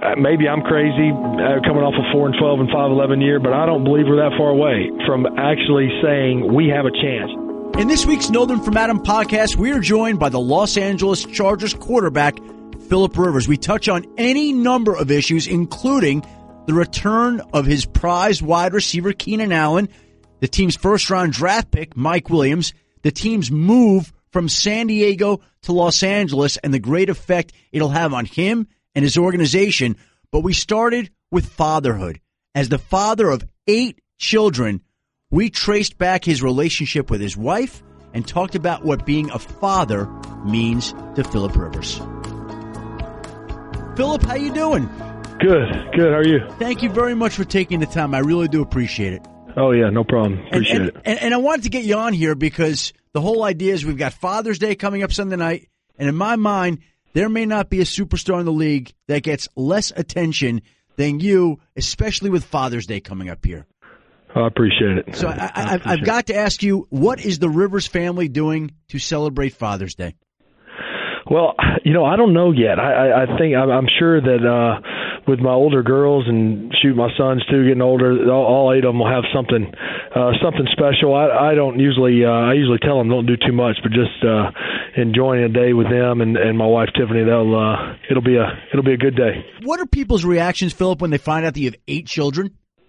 maybe I'm crazy coming off a 4-12 and 5-11 year, but I don't believe we're that far away from actually saying we have a chance. In this week's Northern from Adam podcast, we are joined by the Los Angeles Chargers quarterback, Philip Rivers. We touch on any number of issues, including the return of his prized wide receiver, Keenan Allen, the team's first-round draft pick, Mike Williams, the team's move from San Diego to Los Angeles, and the great effect it'll have on him and his organization. But we started with fatherhood. As the father of 8 children, we traced back his relationship with his wife and talked about what being a father means to Philip Rivers. Philip, how you doing? Good. How are you? Thank you very much for taking the time. I really do appreciate it. Oh, yeah, no problem. Appreciate it. And I wanted to get you on here because the whole idea is we've got Father's Day coming up Sunday night, and in my mind, there may not be a superstar in the league that gets less attention than you, especially with Father's Day coming up here. I appreciate it. So I've got to ask you, what is the Rivers family doing to celebrate Father's Day? Well, I don't know yet. I think I'm sure that with my older girls and my sons too getting older, all 8 of them will have something special. I don't usually I usually tell them don't do too much, but just enjoying a day with them and my wife Tiffany. It'll be a good day. What are people's reactions, Philip, when they find out that you have 8 children?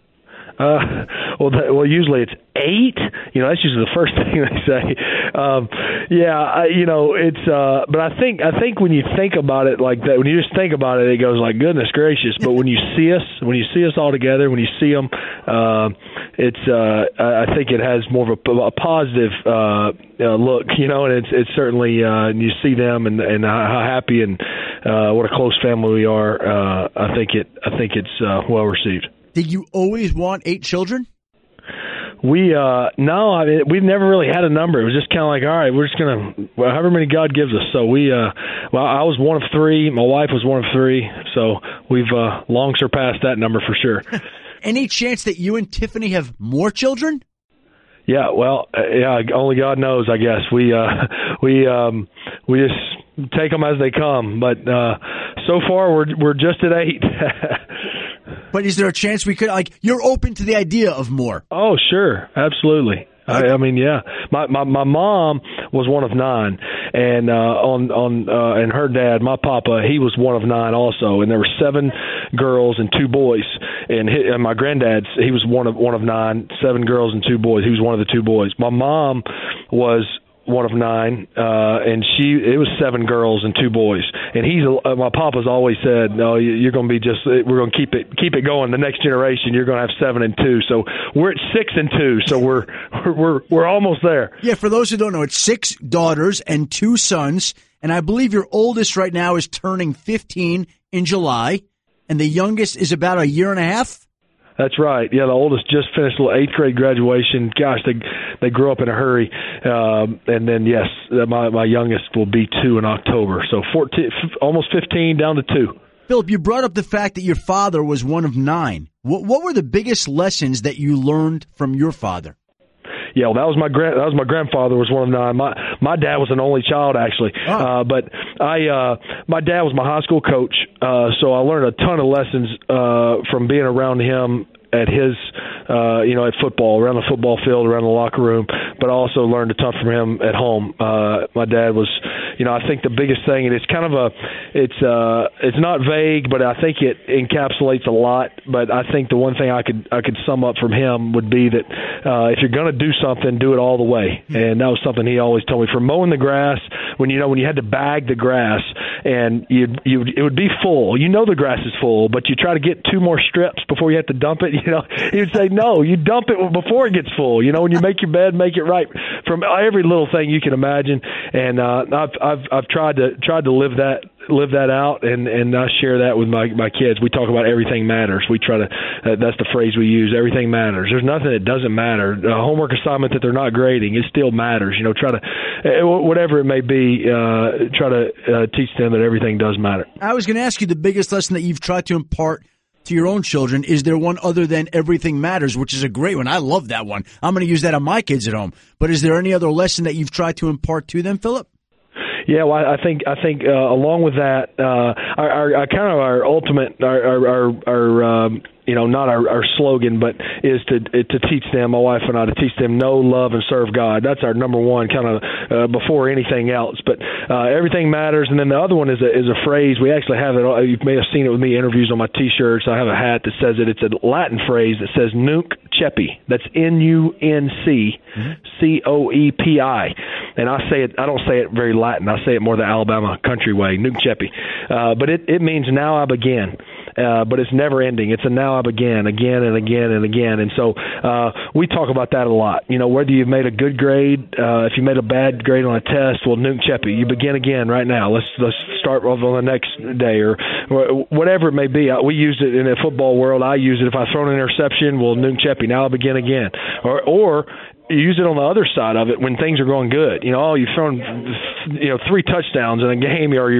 Well, usually it's 8. That's usually the first thing they say. But I think when you think about it like that, when you just think about it, it goes like, goodness gracious. But when you see us all together, when you see them, I think it has more of a positive look, and it's certainly you see them and how happy and what a close family we are. I think it's well received. Did you always want 8 children? No, we've never really had a number. It was just kind of like, all right, we're just going to, however many God gives us. So I was one of 3. My wife was one of 3. So we've long surpassed that number for sure. Any chance that you and Tiffany have more children? Yeah, well, only God knows, I guess. We just take them as they come. But so far we're just at 8. But is there a chance we could, you're open to the idea of more? Oh, sure. Absolutely. I mean, yeah. My mom was one of 9, and and her dad, my papa, he was one of 9 also, and there were 7 girls and 2 boys. And my granddad's, he was one of 9, 7 girls and 2 boys. He was one of the 2 boys. My mom was one of 9, and it was 7 girls and 2 boys. And my papa's always said, no, you're going to be we're going to keep it going. The next generation, you're going to have 7 and 2. So we're at 6 and 2. So we're almost there. Yeah. For those who don't know, it's 6 daughters and 2 sons. And I believe your oldest right now is turning 15 in July, and the youngest is about a year and a half. That's right. Yeah, the oldest just finished a 8th grade graduation. Gosh, they grew up in a hurry. And then, yes, my youngest will be 2 in October. So 14, almost 15 down to 2. Philip, you brought up the fact that your father was one of 9. What were the biggest lessons that you learned from your father? Yeah, well, that was my grandfather was one of 9. My dad was an only child actually, but my dad was my high school coach, so I learned a ton of lessons from being around him at his, at football, around the football field, around the locker room, but I also learned a ton from him at home. My dad was, I think the biggest thing, and it's kind of it's not vague, but I think it encapsulates a lot. But I think the one thing I could sum up from him would be that if you're going to do something, do it all the way. And that was something he always told me. For mowing the grass, when you had to bag the grass, and it would be full. The grass is full, but you try to get 2 more strips before you have to dump it. He would say, no, you dump it before it gets full. When you make your bed, make it right. From every little thing you can imagine. And I've tried to live that out, and I share that with my kids. We talk about everything matters. We try to that's the phrase we use. Everything matters. There's nothing that doesn't matter. A homework assignment that they're not grading, it still matters. Try to whatever it may be. Try to teach them that everything does matter. I was going to ask you the biggest lesson that you've tried to impart to your own children. Is there one other than everything matters, which is a great one? I love that one. I'm going to use that on my kids at home. But is there any other lesson that you've tried to impart to them, Philip? Yeah, well, I think along with that, our kind of our ultimate not our slogan, but is to teach them, my wife and I, to teach them know, love, and serve God. That's our number one kind of before anything else. But everything matters. And then the other one is a phrase. We actually have it. You may have seen it with me interviews on my T-shirts. I have a hat that says it. It's a Latin phrase that says Nunc Cepi. That's N-U-N-C C-O-E-P-I. And I say it. I don't say it very Latin. I say it more the Alabama country way, Nunc Cepi. But it means now I begin. But it's never ending. It's a now I begin, again and again and again. And so we talk about that a lot. Whether you've made a good grade, if you made a bad grade on a test, well, Nunc Cepi, you begin again right now. Let's start on the next day or whatever it may be. We use it in the football world. I use it if I throw an interception. Well, Nunc Cepi, now I begin again. Or you use it on the other side of it when things are going good. You've thrown 3 touchdowns in a game, or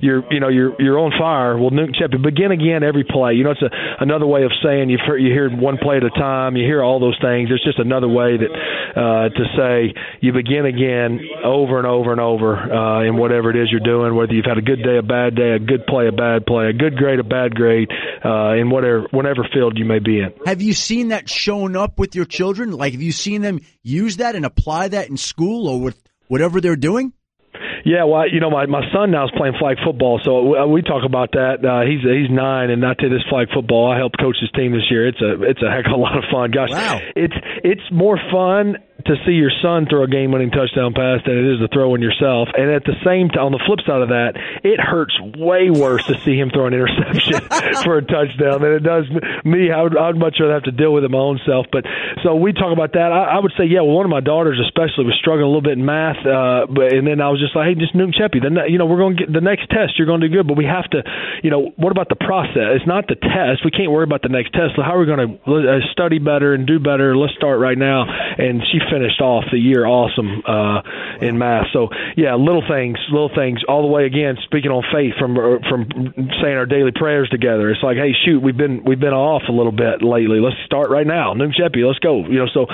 you're on fire. Well, Nunc Cepi, begin again every play. It's another way of saying you hear one play at a time. You hear all those things. It's just another way that to say you begin again over and over and over in whatever it is you're doing. Whether you've had a good day, a bad day, a good play, a bad play, a good grade, a bad grade, in whatever field you may be in. Have you seen that shown up with your children? Like, have you seen them use that and apply that in school or with whatever they're doing? Yeah, well, my son now is playing flag football, so we talk about that. He's 9, and I tell you, this flag football, I helped coach his team this year. It's a heck of a lot of fun. Gosh, wow. It's more fun to see your son throw a game-winning touchdown pass than it is to throw one yourself. And at the same time, on the flip side of that, it hurts way worse to see him throw an interception for a touchdown than it does me. I'd much rather have to deal with it my own self. But so we talk about that. I would say, yeah, well, one of my daughters especially was struggling a little bit in math, and then I was just like, hey, just Nunc Cepi. Then we're going to get the next test. You're going to do good, but we have to, what about the process? It's not the test. We can't worry about the next test. So how are we going to study better and do better? Let's start right now. And she finished off the year awesome in math. So yeah, little things all the way. Again, speaking on faith from saying our daily prayers together. It's like, hey, shoot, we've been off a little bit lately. Let's start right now. Nunc Cepi, let's go. So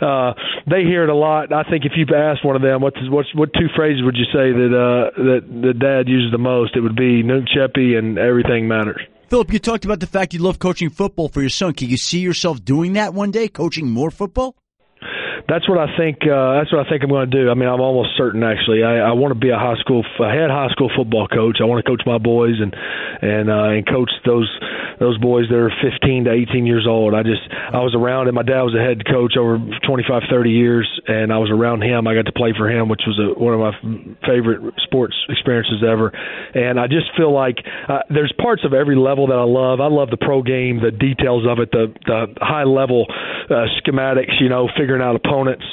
they hear it a lot. I think if you asked one of them, what 2 phrases would you say that Dad uses the most? It would be Nunc Cepi and everything matters. Philip, you talked about the fact you love coaching football for your son. Can you see yourself doing that one day, coaching more football? That's what I think. I'm going to do. I mean, I'm almost certain. Actually, I want to be a head high school football coach. I want to coach my boys and coach those boys that are 15 to 18 years old. I was around him. My dad was a head coach over 25, 30 years, and I was around him. I got to play for him, which was one of my favorite sports experiences ever. And I just feel like there's parts of every level that I love. I love the pro game, the details of it, the high level schematics. Figuring out opponents.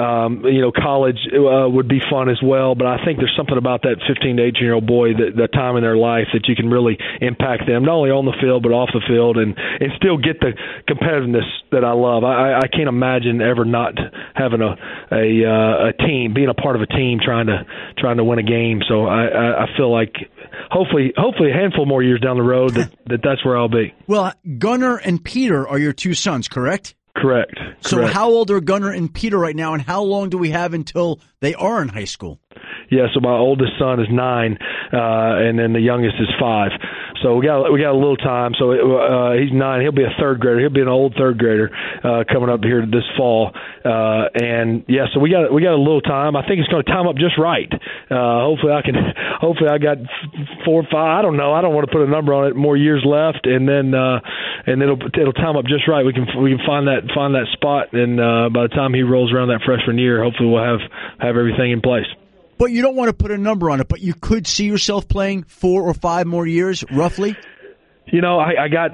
College would be fun as well, but I think there's something about that 15 to 18-year-old boy, the time in their life that you can really impact them, not only on the field but off the field, and still get the competitiveness that I love. I can't imagine ever not having a team, being a part of a team, trying to win a game. So I feel like hopefully a handful more years down the road that's where I'll be. Well, Gunnar and Peter are your 2 sons, correct? Correct. So how old are Gunnar and Peter right now, and how long do we have until they are in high school? Yeah, so my oldest son is 9, and then the youngest is 5. So we got a little time. So he's 9. He'll be a 3rd grader. He'll be an old 3rd grader coming up here this fall. And yeah, so we got a little time. I think it's going to time up just right. Hopefully I got 4 or 5. I don't know. I don't want to put a number on it. More years left, and then it'll time up just right. We can find that spot, and by the time he rolls around that freshman year, hopefully we'll have everything in place. But you don't want to put a number on it, but you could see yourself playing 4 or 5 more years, roughly? I got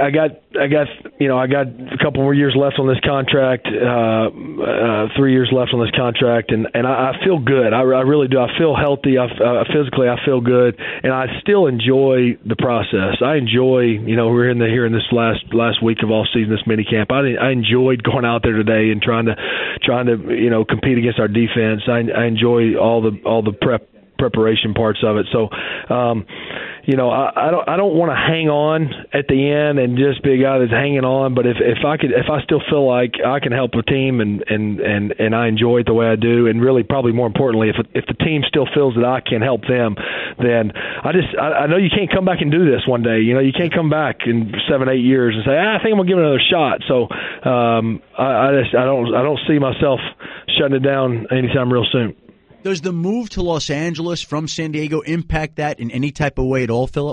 a couple more years left on this contract, 3 years left on this contract, and I feel good. I really do. I feel healthy. Physically, I feel good, and I still enjoy the process. I enjoy, we're here in this last week of off season, this mini camp. I enjoyed going out there today and trying to compete against our defense. I enjoy all the preparation parts of it. So, I don't want to hang on at the end and just be a guy that's hanging on. But if I still feel like I can help a team and I enjoy it the way I do, and really probably more importantly, if the team still feels that I can help them, then I know you can't come back and do this one day. You can't come back in 7-8 years and say, I think I'm gonna give it another shot. So I don't see myself shutting it down anytime real soon. Does the move to Los Angeles from San Diego impact that in any type of way at all, Philip?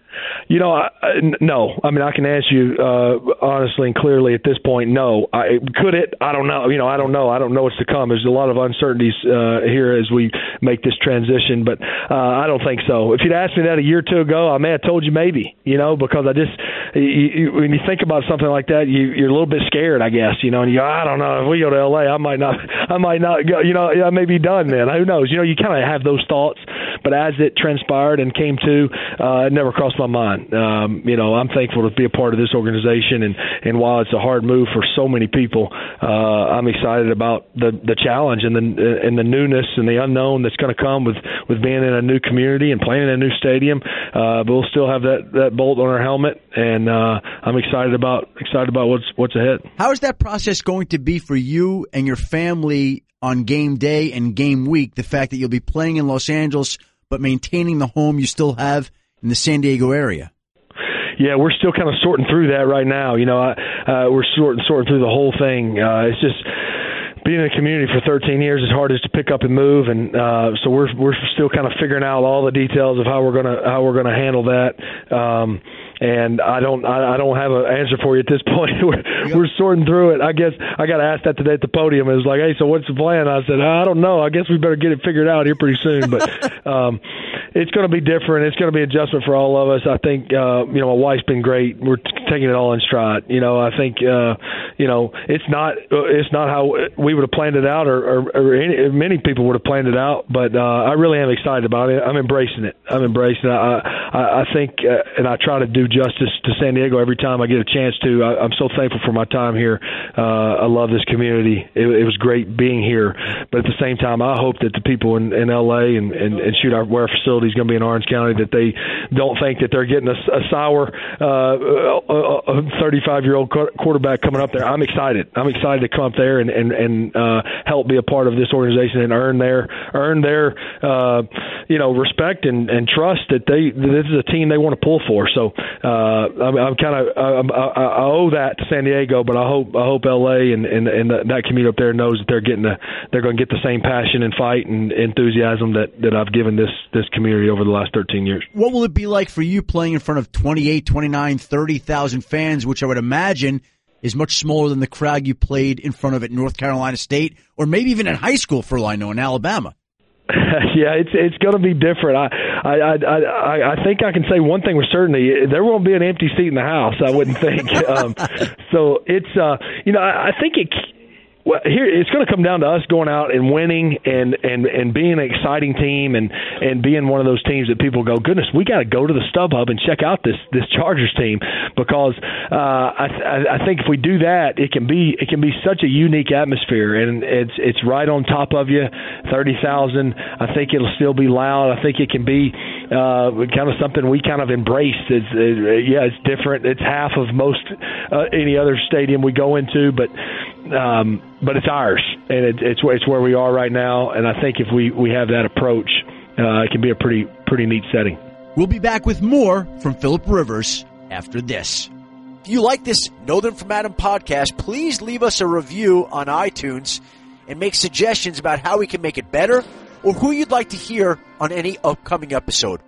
No. I mean, I can answer you honestly and clearly at this point. No. Could it? I don't know. I don't know. I don't know what's to come. There's a lot of uncertainties here as we make this transition, but I don't think so. If you'd asked me that a year or two ago, I may have told you maybe. Because I just when you think about something like that, you're a little bit scared, I guess. And you go, I don't know. If we go to LA, I might not go. I may be done then. Who knows? You kind of have those thoughts, but as it transpired and came to, it never crossed my mind. I'm thankful to be a part of this organization, and while it's a hard move for so many people, I'm excited about the challenge and the newness and the unknown that's going to come with being in a new community and playing in a new stadium. But we'll still have that bolt on our helmet, and I'm excited about what's ahead. How is that process going to be for you and your family on game day and game week? The fact that you'll be playing in Los Angeles but maintaining the home you still have in the San Diego area. Yeah, we're still kind of sorting through that right now. We're sorting through the whole thing. It's just being in a community for 13 years is hard as to pick up and move, and so we're still kind of figuring out all the details of how we're gonna handle that. And I don't have an answer for you at this point. We're sorting through it. I guess I got asked that today at the podium. It was like, hey, so what's the plan? I said, I don't know. I guess we better get it figured out here pretty soon. But it's going to be different. It's going to be adjustment for all of us. I think, my wife's been great. We're taking it all in stride. I think, it's not how we would have planned it out, or many people would have planned it out. But I really am excited about it. I'm embracing it. I think, and I try to do justice to San Diego every time I get a chance to. I'm so thankful for my time here. I love this community. It was great being here, but at the same time, I hope that the people in LA and shoot where our facility is going to be in Orange County, that they don't think that they're getting a sour 35-year-old quarterback coming up there. I'm excited. I'm excited to come up there and help be a part of this organization and earn their respect and trust that this is a team they want to pull for. So I owe that to San Diego, but I hope LA and that community up there knows that they're going to get the same passion and fight and enthusiasm that I've given this community over the last 13 years. What will it be like for you playing in front of 28, 29, 30,000 fans, which I would imagine is much smaller than the crowd you played in front of at North Carolina State, or maybe even in high school for all I know in Alabama? Yeah, it's going to be different. I think I can say one thing with certainty: there won't be an empty seat in the house. I wouldn't think. So it's I think it. Well, here it's going to come down to us going out and winning and being an exciting team and being one of those teams that people go, goodness, we got to go to the StubHub and check out this Chargers team, because I think if we do that, it can be such a unique atmosphere, and it's right on top of you, 30,000. I think it'll still be loud. I think it can be kind of something we kind of embraced. It's different. It's half of most any other stadium we go into, but it's ours, and it's where we are right now. And I think if we have that approach, it can be a pretty neat setting. We'll be back with more from Philip Rivers after this. If you like this Know Them From Adam podcast, please leave us a review on iTunes and make suggestions about how we can make it better or who you'd like to hear on any upcoming episode.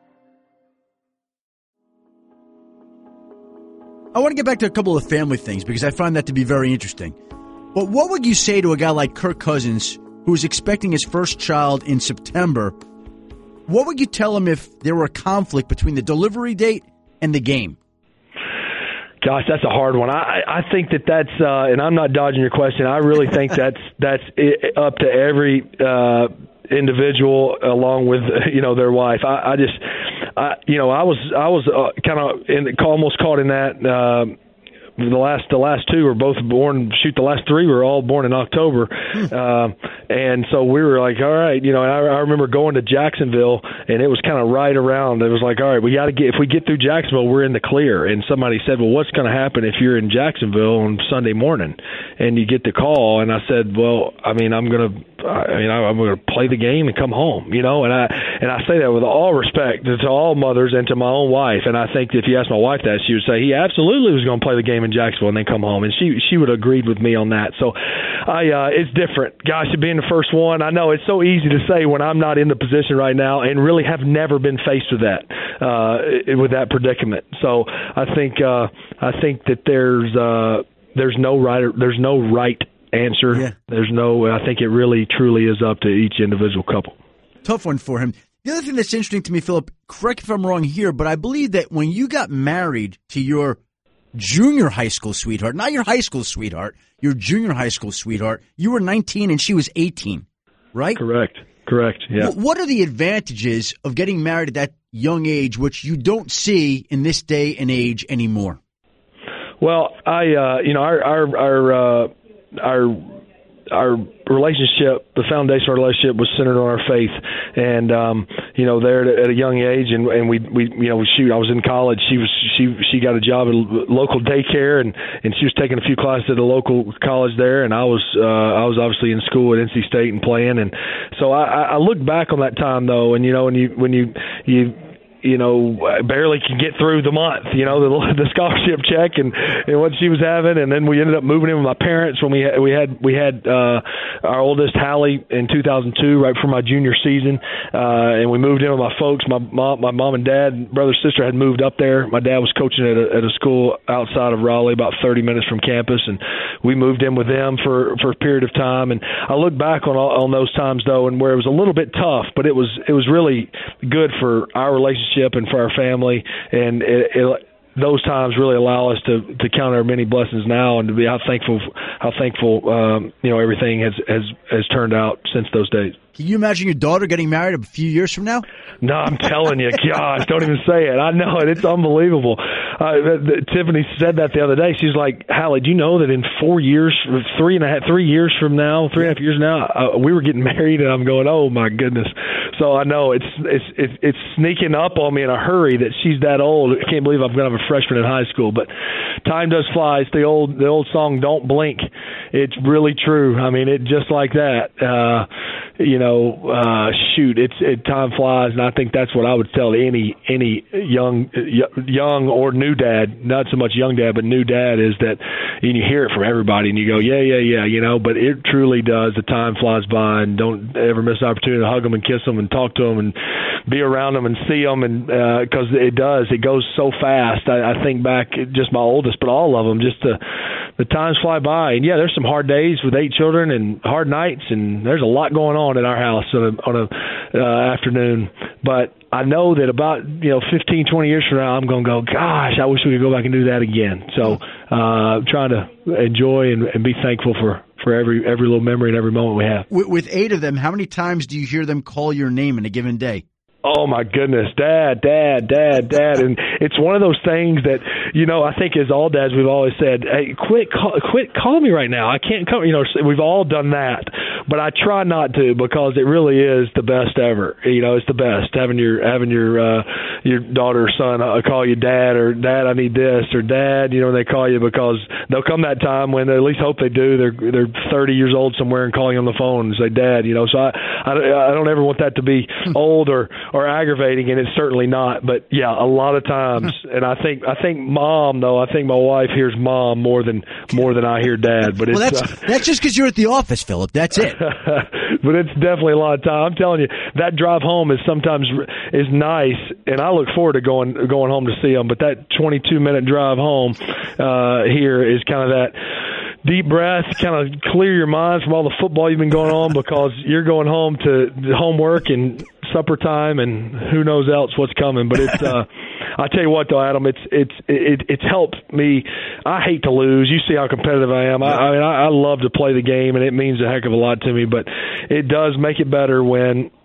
I want to get back to a couple of family things because I find that to be very interesting. But what would you say to a guy like Kirk Cousins, who is expecting his first child in September? What would you tell him if there were a conflict between the delivery date and the game? Gosh, that's a hard one. I think that's and I'm not dodging your question. I really think that's up to every individual along with their wife. I was kind of almost caught in that the last two were both born. Shoot, the last three were all born in October, and so we were like, all right, you know. And I remember going to Jacksonville, and it was kind of right around. It was like, all right, we got to get. If we get through Jacksonville, we're in the clear. And somebody said, well, what's going to happen if you're in Jacksonville on Sunday morning, and you get the call? And I said, well, I mean, I'm going to play the game and come home, you know. And I say that with all respect to all mothers and to my own wife. And I think if you ask my wife that, she would say he absolutely was going to play the game in Jacksonville and then come home. And she would have agreed with me on that. So it's different. Gosh, being the first one, I know it's so easy to say when I'm not in the position right now and really have never been faced with that, with that predicament. So I think that there's no right answer. Yeah. I think it really truly is up to each individual couple. Tough one for him. The other thing that's interesting to me, Philip, correct if I'm wrong here, but I believe that when you got married to your junior high school sweetheart, not your high school sweetheart, your junior high school sweetheart, you were 19 and she was 18, right? Correct, yeah. What are the advantages of getting married at that young age, which you don't see in this day and age anymore? Well, our relationship, the foundation of our relationship was centered on our faith. And, there at a young age and we I was in college. She got a job at a local daycare and she was taking a few classes at a local college there. And I was obviously in school at NC State and playing. And so I look back on that time though. And, when you barely could get through the month, the scholarship check and what she was having. And then we ended up moving in with my parents when we had our oldest, Hallie, in 2002, right before my junior season. And we moved in with my folks. My mom and dad, brother, sister had moved up there. My dad was coaching at a school outside of Raleigh, about 30 minutes from campus. And we moved in with them for a period of time. And I look back on those times though, and where it was a little bit tough, but it was really good for our relationship and for our family, and those times really allow us to count our many blessings now and to be how thankful everything has turned out since those days. Can you imagine your daughter getting married a few years from now? No, I'm telling you, gosh, don't even say it. I know it. It's unbelievable. Tiffany said that the other day. She's like, Hallie, do you know that in 4 years, 3.5 years from now, we were getting married? And I'm going, oh my goodness. So I know it's sneaking up on me in a hurry that she's that old. I can't believe I'm going to have a freshman in high school. But time does fly. It's the old song, "Don't Blink." It's really true. I mean, it just like that. Time flies, and I think that's what I would tell any young or new dad, not so much young dad, but new dad, is that, and you hear it from everybody, and you go, yeah, but it truly does. The time flies by, and don't ever miss the opportunity to hug them and kiss them and talk to them and be around them and see them, and because it goes so fast. I think back, just my oldest, but all of them, just the times fly by, and yeah, there's some hard days with 8 children and hard nights, and there's a lot going on in our house on a afternoon. But I know that about 15, 20 years from now, I'm going to go, gosh, I wish we could go back and do that again. So I'm trying to enjoy and be thankful for every little memory and every moment we have. With 8 of them, how many times do you hear them call your name in a given day? Oh my goodness, Dad. And it's one of those things that, I think as all dads, we've always said, hey, quit calling me right now. I can't come, we've all done that, but I try not to, because it really is the best ever. It's the best having your daughter or son call you Dad, or Dad, I need this, or Dad, they call you, because there'll come that time when, at least hope they do, they're 30 years old somewhere and calling on the phone and say Dad, so I don't ever want that to be old or aggravating, and it's certainly not. But yeah, a lot of times, and I think Mom, though, I think my wife hears Mom more than I hear Dad. But that's just because you're at the office, Philip. That's it. But it's definitely a lot of time. I'm telling you, that drive home is nice, and I look forward to going home to see them. But that 22-minute drive home here is kind of that deep breath, kind of clear your mind from all the football you've been going on, because you're going home to homework and supper time and who knows else what's coming. But it's I tell you what though, Adam, it's helped me. I hate to lose. You see how competitive I am. I love to play the game, and it means a heck of a lot to me, but it does make it better when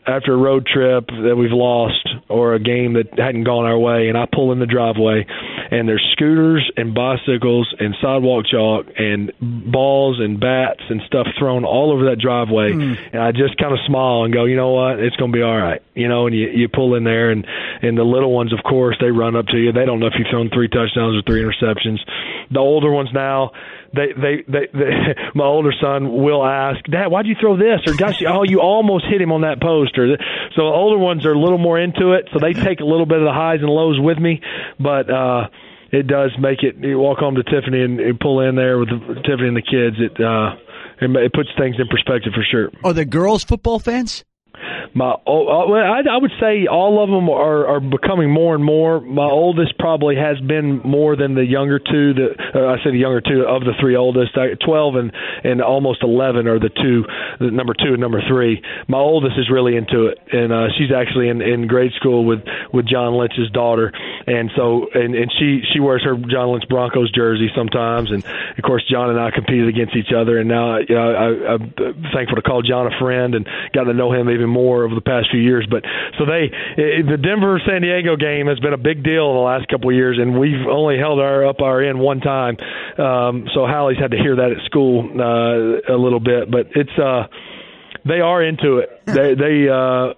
after a road trip that we've lost or a game that hadn't gone our way, and I pull in the driveway, and there's scooters and bicycles and sidewalk chalk and balls and bats and stuff thrown all over that driveway, and I just kind of smile and go, you know what, it's going to be all right, and you pull in there, and the little ones, of course, they run up to you. They don't know if you've thrown 3 touchdowns or 3 interceptions. The older ones now, they my older son will ask, Dad, why'd you throw this? Or gosh, you almost hit him on that post. Or so the older ones are a little more into it, so they take a little bit of the highs and lows with me. But it does make it. You walk home to Tiffany and pull in there with Tiffany and the kids. It puts things in perspective for sure. Are the girls football fans? I would say all of them are becoming more and more. My oldest probably has been more than the younger two. I say the younger two of the 3 oldest. 12 and almost 11 are the number 2 and number 3. My oldest is really into it, and she's actually in grade school with John Lynch's daughter, and so and she wears her John Lynch Broncos jersey sometimes, and of course John and I competed against each other, and now I'm thankful to call John a friend and got to know him even more over the past few years. But so the Denver-San Diego game has been a big deal in the last couple of years, and we've only held our end one time. So Hallie's had to hear that at school a little bit, but it's they are into it. They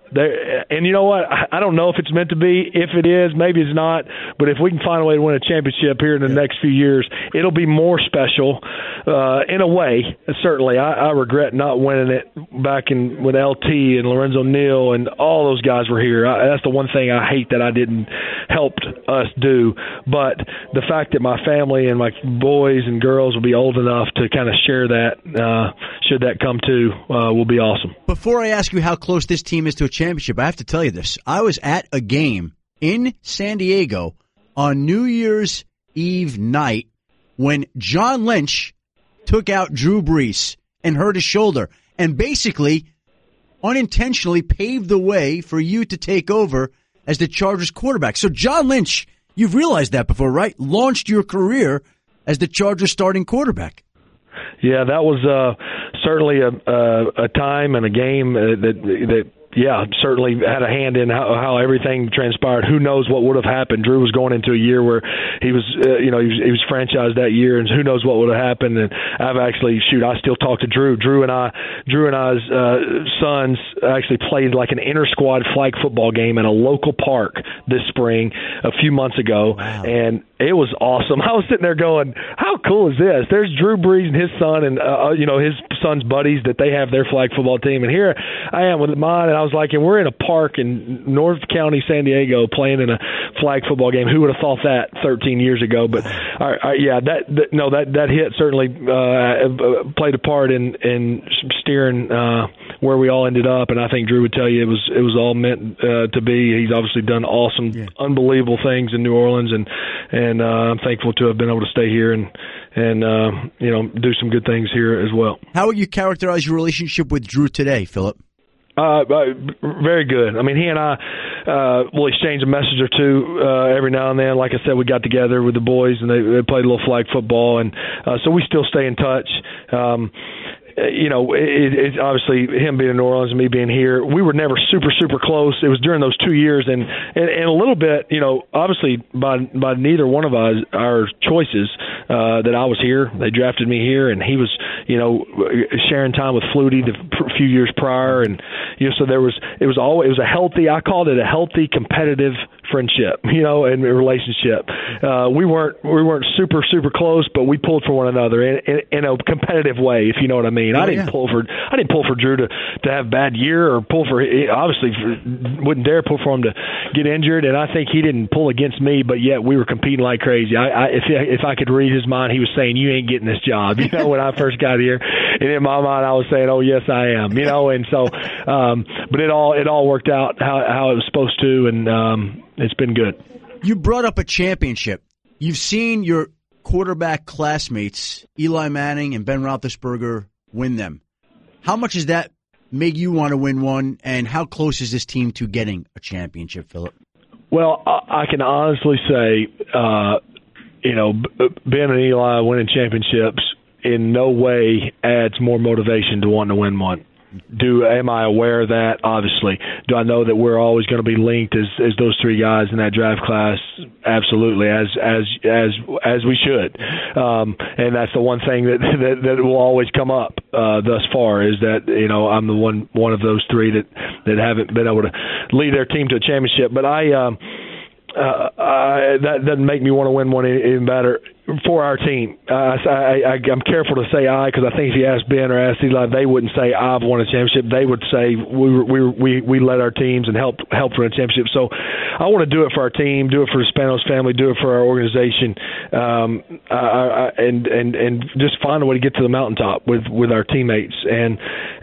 and you know what? I don't know if it's meant to be. If it is, maybe it's not. But if we can find a way to win a championship here in the next few years, it'll be more special in a way. Certainly, I regret not winning it back when LT and Lorenzo Neal and all those guys were here. That's the one thing I hate that I didn't help us do. But the fact that my family and my boys and girls will be old enough to kind of share that, should that come to, will be awesome. Before I ask you how close this team is to a championship, I have to tell you this. I was at a game in San Diego on New Year's Eve night when John Lynch took out Drew Brees and hurt his shoulder and basically unintentionally paved the way for you to take over as the Chargers quarterback. So John Lynch, you've realized that before, right? Launched your career as the Chargers starting quarterback. Yeah, that was certainly a time and a game that certainly had a hand in how everything transpired. Who knows what would have happened? Drew was going into a year where he was, he was franchised that year, and who knows what would have happened. And I still talk to Drew. Drew and I's sons actually played like an inter-squad flag football game in a local park this spring a few months ago. Wow. And it was awesome. I was sitting there going, how cool is this? There's Drew Brees and his son and, his son's buddies that they have their flag football team. And here I am with mine, and I was like, and we're in a park in North County, San Diego, playing in a flag football game. Who would have thought that 13 years ago? But that hit certainly played a part in steering where we all ended up. And I think Drew would tell you it was all meant to be. He's obviously done awesome, unbelievable things in New Orleans, and I'm thankful to have been able to stay here and do some good things here as well. How would you characterize your relationship with Drew today, Philip? Very good. I mean, he and I will exchange a message or two every now and then. Like I said, we got together with the boys and they played a little flag football, and so we still stay in touch. It's obviously him being in New Orleans and me being here. We were never super, super close. It was during those 2 years, and a little bit, obviously by neither one of our choices that I was here. They drafted me here, and he was, sharing time with Flutie the few years prior, and so it was a healthy. I called it a healthy competitive friendship, and relationship. We weren't super, super close, but we pulled for one another in a competitive way, if you know what I mean. I didn't pull for Drew to have a bad year, or wouldn't dare pull for him to get injured, and I think he didn't pull against me, but yet we were competing like crazy. If I could read his mind, he was saying, "You ain't getting this job," when I first got here, and in my mind I was saying, "Oh yes, I am," and so, but it all worked out how it was supposed to, and it's been good. You brought up a championship. You've seen your quarterback classmates, Eli Manning and Ben Roethlisberger, win them. How much does that make you want to win one, and how close is this team to getting a championship, Philip? Well, I can honestly say, Ben and Eli winning championships in no way adds more motivation to wanting to win one. Am I aware of that? Obviously. Do I know that we're always going to be linked as those three guys in that draft class? Absolutely, as we should. And that's the one thing that will always come up thus far, is that I'm the one of those three that haven't been able to lead their team to a championship. But that doesn't make me want to win one even better for our team. I'm careful to say because I think if you ask Ben or ask Eli, they wouldn't say I've won a championship. They would say we led our teams and helped win a championship. So I want to do it for our team, do it for the Spanos family, do it for our organization, and just find a way to get to the mountaintop with our teammates. And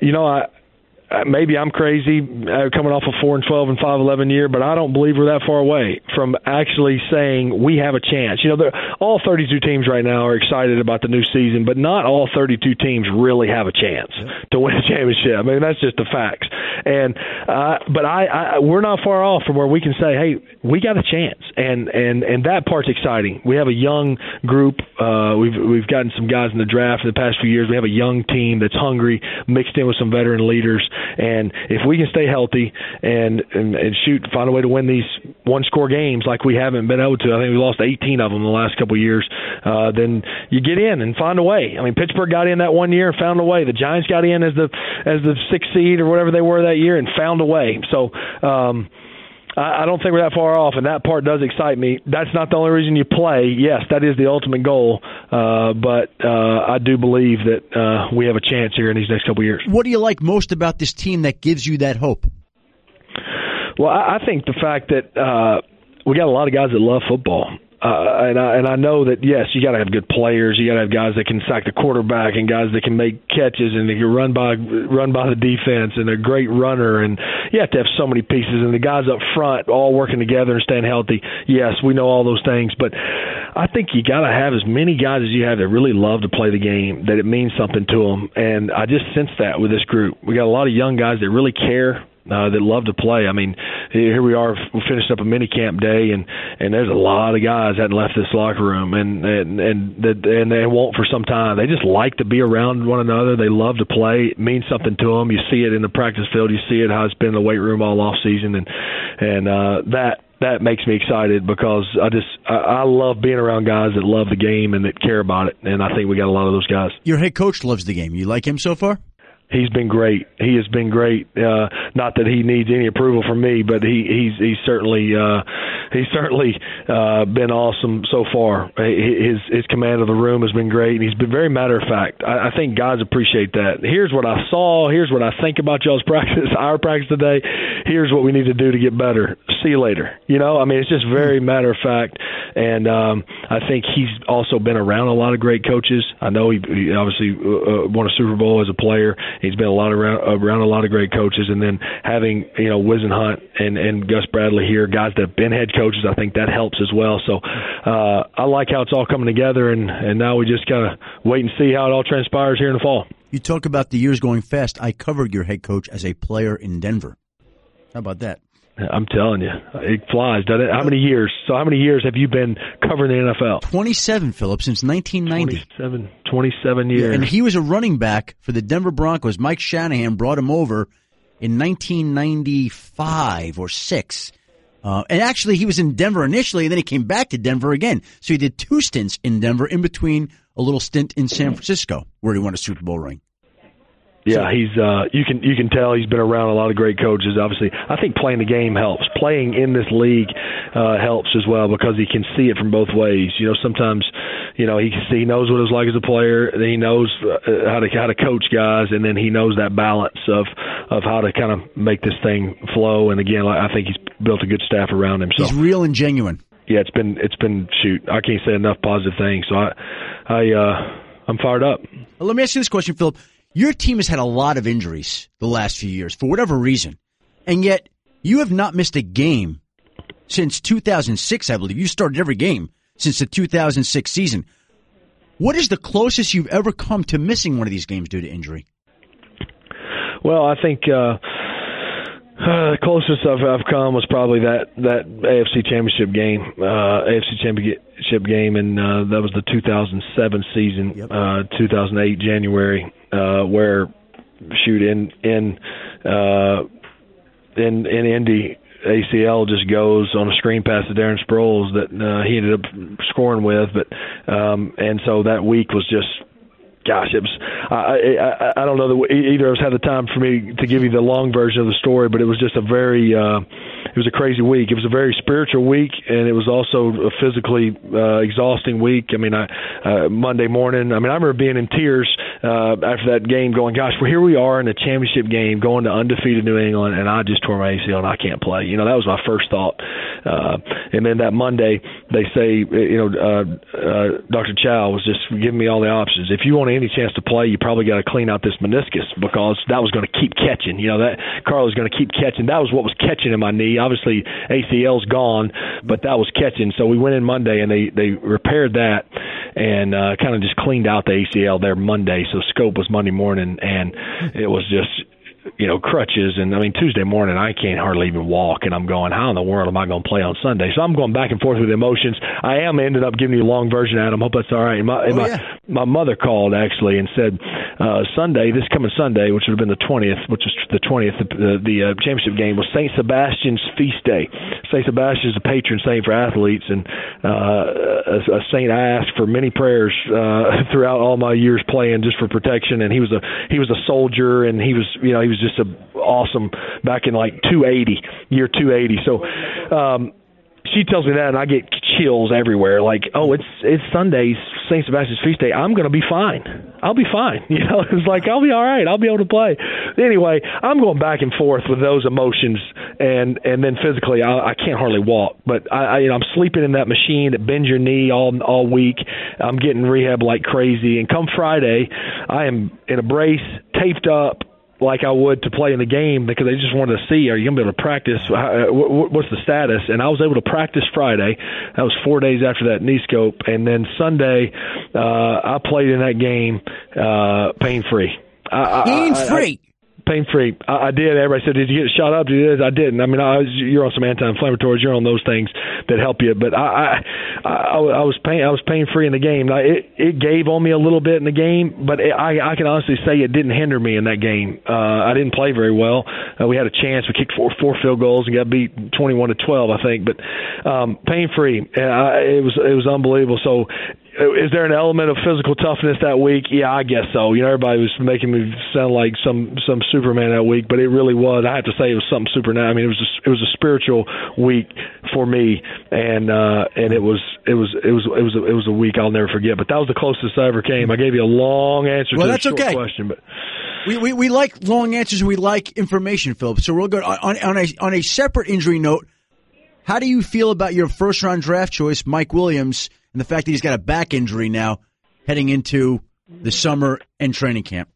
maybe I'm crazy coming off a 4-12 and 5-11 year, but I don't believe we're that far away from actually saying we have a chance. All 32 teams right now are excited about the new season, but not all 32 teams really have a chance to win a championship. I mean, that's just the facts. And but we're not far off from where we can say, hey, we got a chance, and that part's exciting. We have a young group. We've gotten some guys in the draft in the past few years. We have a young team that's hungry, mixed in with some veteran leaders. And if we can stay healthy and find a way to win these one-score games like we haven't been able to, I think we lost 18 of them in the last couple of years, then you get in and find a way. I mean, Pittsburgh got in that one year and found a way. The Giants got in as the 6th seed or whatever they were that year and found a way. So I don't think we're that far off, and that part does excite me. That's not the only reason you play. Yes, that is the ultimate goal, but I do believe that we have a chance here in these next couple of years. What do you like most about this team that gives you that hope? Well, I think the fact that we got a lot of guys that love football. And I know that, yes, you got to have good players. You got to have guys that can sack the quarterback and guys that can make catches and they can run by the defense and a great runner. And you have to have so many pieces. And the guys up front all working together and staying healthy. Yes, we know all those things. But I think you got to have as many guys as you have that really love to play the game, that it means something to them. And I just sense that with this group. We got a lot of young guys that really care. That love to play. I mean, here we are, we finished up a mini camp day, and there's a lot of guys that hadn't left this locker room, and they won't for some time. They just like to be around one another. They love to play. It means something to them. You see it in the practice field. You see it how it's been in the weight room all off season, and that makes me excited because I love being around guys that love the game and that care about it, and I think we got a lot of those guys. Your head coach loves the game. You like him so far? He's been great. He has been great. Not that he needs any approval from me, but he's certainly been awesome so far. His command of the room has been great, and he's been very matter of fact. I think guys appreciate that. Here's what I saw. Here's what I think about y'all's practice, our practice today. Here's what we need to do to get better. See you later. I mean, it's just very matter of fact, and I think he's also been around a lot of great coaches. I know he obviously won a Super Bowl as a player. He's been around a lot of great coaches, and then having Whisenhunt and Gus Bradley here, guys that have been head coaches, I think that helps as well. So I like how it's all coming together, and now we just gotta wait and see how it all transpires here in the fall. You talk about the years going fast. I covered your head coach as a player in Denver. How about that? I'm telling you, it flies, doesn't it? How many years? So how many years have you been covering the NFL? 27, Philip, since 1990. 27 years. Yeah, and he was a running back for the Denver Broncos. Mike Shanahan brought him over in 1995 or 6. And actually, he was in Denver initially, and then he came back to Denver again. So he did 2 stints in Denver in between a little stint in San Francisco, where he won a Super Bowl ring. Yeah, he's you can tell he's been around a lot of great coaches. Obviously, I think playing the game helps. Playing in this league helps as well because he can see it from both ways. Sometimes he knows what it's like as a player, and he knows how to coach guys, and then he knows that balance of how to kind of make this thing flow. And again, I think he's built a good staff around him. So he's real and genuine. Yeah, it's been shoot. I can't say enough positive things. So I'm fired up. Well, let me ask you this question, Philip. Your team has had a lot of injuries the last few years for whatever reason, and yet you have not missed a game since 2006, I believe. You started every game since the 2006 season. What is the closest you've ever come to missing one of these games due to injury? Well, I think the closest I've come was probably that AFC Championship game, and that was the 2007 season, 2008 January, where in Indy, ACL just goes on a screen pass to Darren Sproles that he ended up scoring with. But and so that week was just, gosh, it was. I don't know that either of us had the time for me to give you the long version of the story, but it was just a very. It was a crazy week. It was a very spiritual week, and it was also a physically exhausting week. I mean, Monday morning, I remember being in tears after that game going, gosh, well, here we are in a championship game going to undefeated New England, and I just tore my ACL and I can't play. You know, that was my first thought. And then that Monday, they say, Dr. Chow was just giving me all the options. If you want any chance to play, you probably got to clean out this meniscus because that was going to keep catching. You know, that Carl was going to keep catching. That was what was catching in my knee. Obviously, ACL's gone, but that was catching. So we went in Monday, and they repaired that and kind of just cleaned out the ACL there Monday. So scope was Monday morning, and it was just, you know, crutches. And, I mean, Tuesday morning, I can't hardly even walk, and I'm going, how in the world am I going to play on Sunday? So I'm going back and forth with emotions. I ended up giving you a long version, Adam. Hope that's all right. My mother called, actually, and said Sunday, this coming Sunday, which would have been the 20th, the championship game, was St. Sebastian's feast day. St. Sebastian is a patron saint for athletes, and a saint I asked for many prayers throughout all my years playing just for protection. And he was a soldier, and he was just awesome back in like year 280. So she tells me that, and I get chills everywhere. Like, oh, it's Sunday's St. Sebastian's feast day. I'm going to be fine. I'll be fine. You know, it's like, I'll be all right. I'll be able to play. Anyway, I'm going back and forth with those emotions, and then physically, I can't hardly walk. But I'm sleeping in that machine that bends your knee all week. I'm getting rehab like crazy, and come Friday, I am in a brace, taped up, like I would to play in the game, because they just wanted to see, are you going to be able to practice? What's the status? And I was able to practice Friday. That was 4 days after that knee scope. And then Sunday, I played in that game pain-free. Pain-free? Pain-free. I did. Everybody said, did you get shot up? I didn't. I mean, you're on some anti-inflammatories. You're on those things that help you. But I was pain-free in the game. It gave on me a little bit in the game, but I can honestly say it didn't hinder me in that game. I didn't play very well. We had a chance. We kicked four field goals and got beat 21-12, I think. But pain-free. It was unbelievable. So, is there an element of physical toughness that week? Yeah, I guess so. You know, everybody was making me sound like some Superman that week, but it really was. I have to say, it was something supernatural. I mean, it was a spiritual week for me, and it was a week I'll never forget. But that was the closest I ever came. I gave you a long answer to a short question, but we like long answers. We like information, Philip. So we'll go on a separate injury note. How do you feel about your first round draft choice, Mike Williams, and the fact that he's got a back injury now heading into the summer and training camp?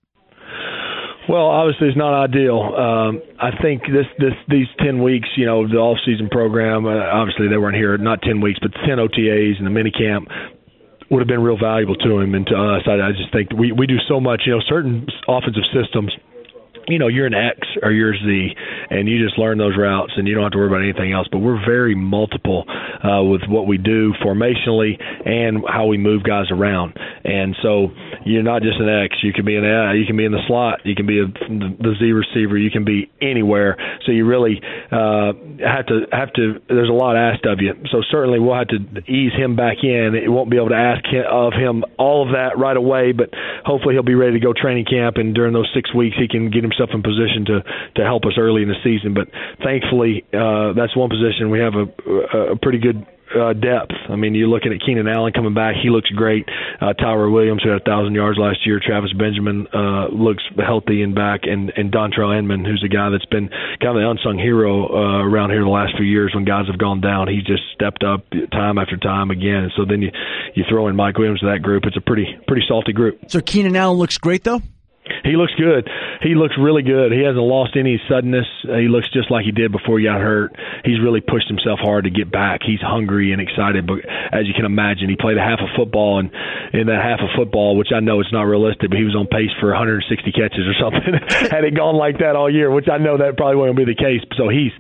Well, obviously it's not ideal. I think these 10 weeks, you know, the off-season program, obviously they weren't here, not 10 weeks, but 10 OTAs and the minicamp would have been real valuable to him and to us. I just think we do so much, you know, certain offensive systems, you know, you're an X or you're Z, and you just learn those routes, and you don't have to worry about anything else. But we're very multiple with what we do formationally and how we move guys around. And so you're not just an X. You can be in the slot. You can be the Z receiver. You can be anywhere. So you really have to. There's a lot asked of you. So certainly we'll have to ease him back in. It won't be able to ask of him all of that right away, but hopefully he'll be ready to go training camp, and during those 6 weeks he can get himself in position to help us early in the season. But thankfully, that's one position we have a pretty good depth. I mean, you're looking at Keenan Allen coming back. He looks great. Tyler Williams, who had 1,000 yards last year. Travis Benjamin looks healthy and back. And Dontrell Inman, who's a guy that's been kind of the unsung hero around here the last few years when guys have gone down. He just stepped up time after time again. And so then you throw in Mike Williams to that group. It's a pretty salty group. So Keenan Allen looks great, though? He looks good. He looks really good. He hasn't lost any suddenness. He looks just like he did before he got hurt. He's really pushed himself hard to get back. He's hungry and excited. But as you can imagine, he played a half of football, and in that half of football, which I know it's not realistic, but he was on pace for 160 catches or something. Had it gone like that all year, which I know that probably won't be the case. So he's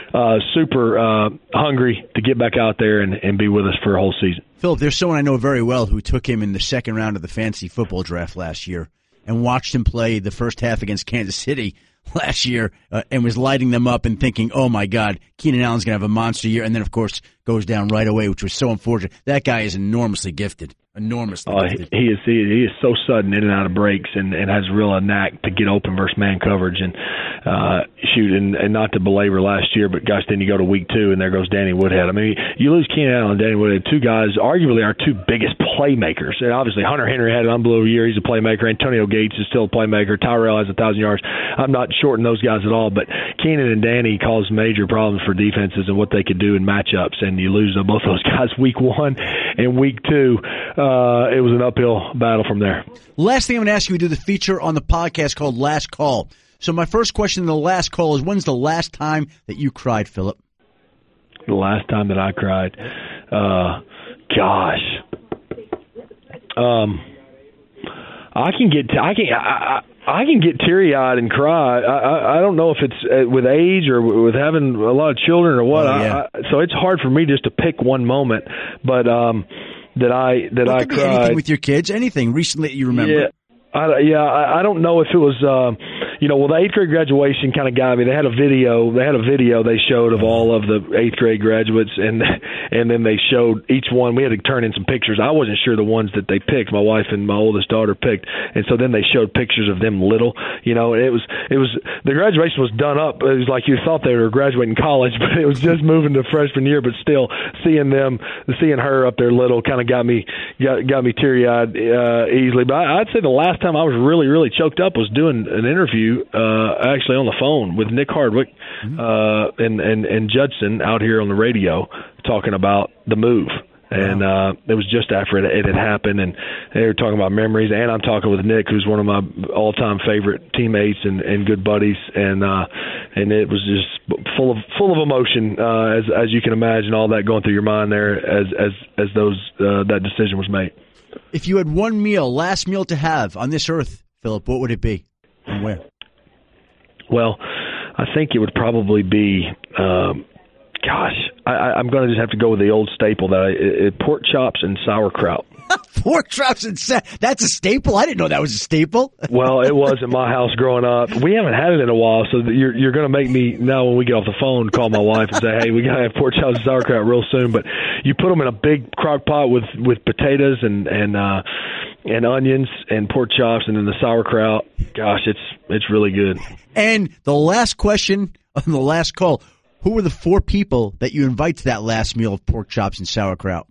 super hungry to get back out there and be with us for a whole season. Philip, there's someone I know very well who took him in the second round of the fantasy football draft last year. and watched him play the first half against Kansas City last year and was lighting them up and thinking, oh, my God, Keenan Allen's going to have a monster year. And then, of course, goes down right away, which was so unfortunate. That guy is enormously gifted. Gifted. He is so sudden in and out of breaks and has real a knack to get open versus man coverage and and not to belabor last year, but gosh, then you go to week 2 and there goes Danny Woodhead. I mean, you lose Keenan Allen and Danny Woodhead, two guys, arguably our two biggest playmakers. And obviously Hunter Henry had an unbelievable year. He's a playmaker. Antonio Gates is still a playmaker. Tyrell has 1,000 yards. I'm not shorting those guys at all, but Keenan and Danny caused major problems for defenses and what they could do in matchups, and you lose both those guys week 1 and week 2. It was an uphill battle from there. Last thing I'm going to ask you, we do the feature on the podcast called Last Call. So my first question in the last call is, when's the last time that you cried, Philip? The last time that I cried? Gosh. I can get teary-eyed and cry. I don't know if it's with age or with having a lot of children or what. So it's hard for me just to pick one moment, but that I cried. Anything with your kids, anything recently that you remember. Yeah. I don't know if it was, the 8th grade graduation kind of got me. They had a video they showed of all of the 8th grade graduates, and then they showed each one. We had to turn in some pictures. I wasn't sure the ones that they picked. My wife and my oldest daughter picked, and so then they showed pictures of them little. It was the graduation was done up. It was like you thought they were graduating college, but it was just moving to freshman year. But still, seeing her up there little kind of got me teary-eyed easily. But I'd say the last time I was really, really choked up was doing an interview actually on the phone with Nick Hardwick and Judson out here on the radio talking about the move. And it was just after it had happened, and they were talking about memories. And I'm talking with Nick, who's one of my all-time favorite teammates and good buddies, and it was just full of emotion, as you can imagine, all that going through your mind there as that decision was made. If you had one last meal to have on this earth, Philip, what would it be and where? Well, I think it would probably be, I'm going to just have to go with the old staple, pork chops and sauerkraut. Pork chops and that's a staple? I didn't know that was a staple. Well, it was in my house growing up. We haven't had it in a while, so you're going to make me, now when we get off the phone, call my wife and say, hey, we got to have pork chops and sauerkraut real soon. But you put them in a big crock pot with potatoes and onions and pork chops and then the sauerkraut. Gosh, it's really good. And the last question on the last call, who were the 4 people that you invite to that last meal of pork chops and sauerkraut?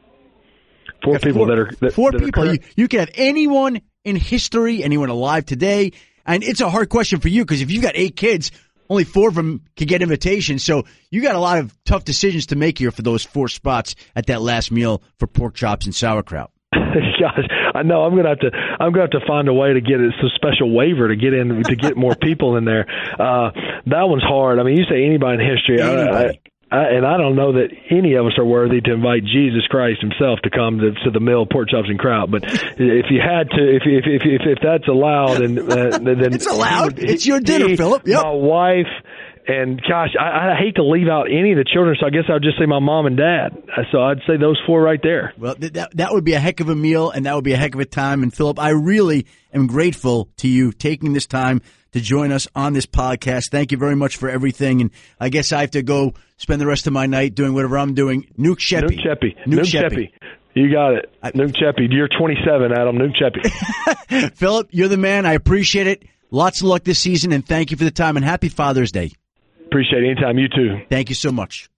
4 people that are 4 people. You can have anyone in history, anyone alive today. And it's a hard question for you because if you've got 8 kids, only 4 of them can get invitations. So you got a lot of tough decisions to make here for those 4 spots at that last meal for pork chops and sauerkraut. Gosh, I know I'm gonna have to find a way to get a special waiver to get in to get more people in there. That one's hard. I mean, you say anybody in history, and I don't know that any of us are worthy to invite Jesus Christ himself to come to the meal, pork chops and kraut. But if you had to, if that's allowed, and then it's allowed. It's your dinner, Philip. Yep. My wife. And, gosh, I hate to leave out any of the children, so I guess I would just say my mom and dad. So I'd say those 4 right there. Well, that would be a heck of a meal, and that would be a heck of a time. And, Philip, I really am grateful to you taking this time to join us on this podcast. Thank you very much for everything. And I guess I have to go spend the rest of my night doing whatever I'm doing. Nuke Sheppy. Nuke Sheppy. You got it. Nuke Sheppy. You're 27, Adam. Nuke Sheppy. Philip, you're the man. I appreciate it. Lots of luck this season, and thank you for the time, and happy Father's Day. Appreciate it. Anytime. You too. Thank you so much.